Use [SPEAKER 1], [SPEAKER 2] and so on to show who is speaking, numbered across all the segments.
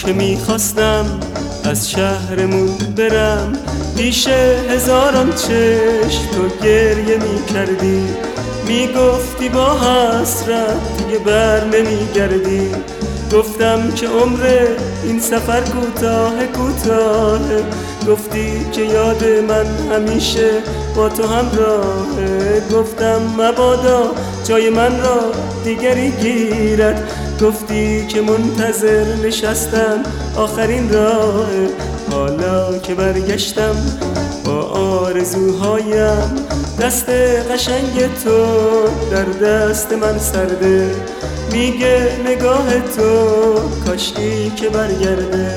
[SPEAKER 1] که میخواستم از شهرمون برم، پیش هزاران چشم تو گریه میکردی، میگفتی با حسرت دیگه بر نمیگردی. گفتم که عمر این سفر کوتاه کوتاهه، گفتی که یاد من همیشه با تو همراهه. گفتم مبادا جای من را دیگری گیرد، گفتی که منتظر نشستن آخرین راهه. حالا که برگشتم با آرزوهایم، دست قشنگ تو در دست من سرده، میگه نگاه تو کاشکی که برگرده.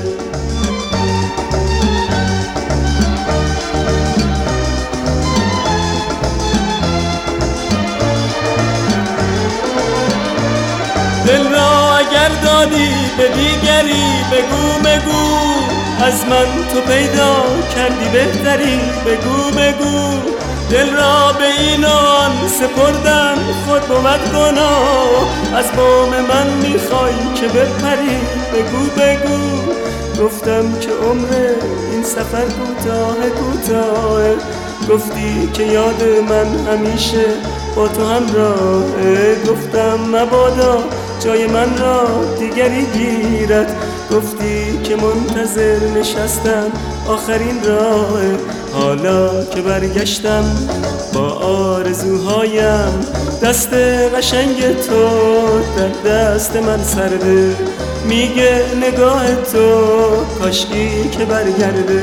[SPEAKER 1] دل را اگر دادی به دیگری بگو، از من تو پیدا کردی بهتری بگو. دل را به اینان سپردن خود بود گناه، از بام من میخوای که بپری بگو. گفتم که عمر این سفر کوتاه، گفتی که یاد من همیشه با تو همراهه. گفتم مبادا جای من را دیگری گیرد، گفتی که منتظر نشستم آخرین راهه. حالا که برگشتم با آرزوهایم، دست قشنگ تو در دست من سرده، میگه نگاه تو کاشکی که برگرده.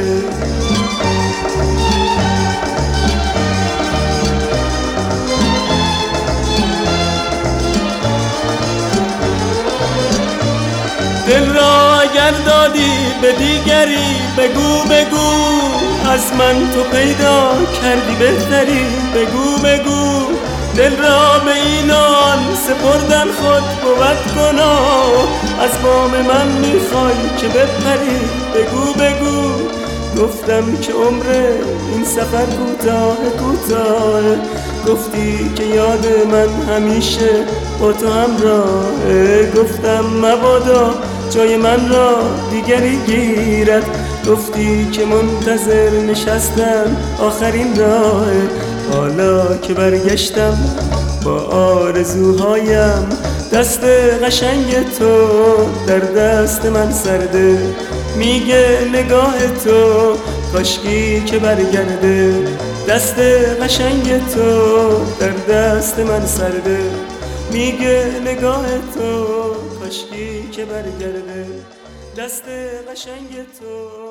[SPEAKER 1] دل را اگر دادی به دیگری بگو، از من تو پیدا کردی بهتری بگو. دل را به اینان سپردن خود بود گناه، از بام من میخوای که بپری بگو. گفتم که عمر این سفر کوتاه، گفتی که یاد من همیشه با تو همراهه. گفتم مبادا جای من را دیگری گیرد، گفتی که منتظر نشستم آخرین راهه. حالا که برگشتم با آرزوهایم، دست قشنگ تو در دست من سرده، میگه نگاه تو کاشکی که برگرده. دست قشنگ تو در دست من سرده، میگه نگاه تو کاشکی که برگرده. دست قشنگ تو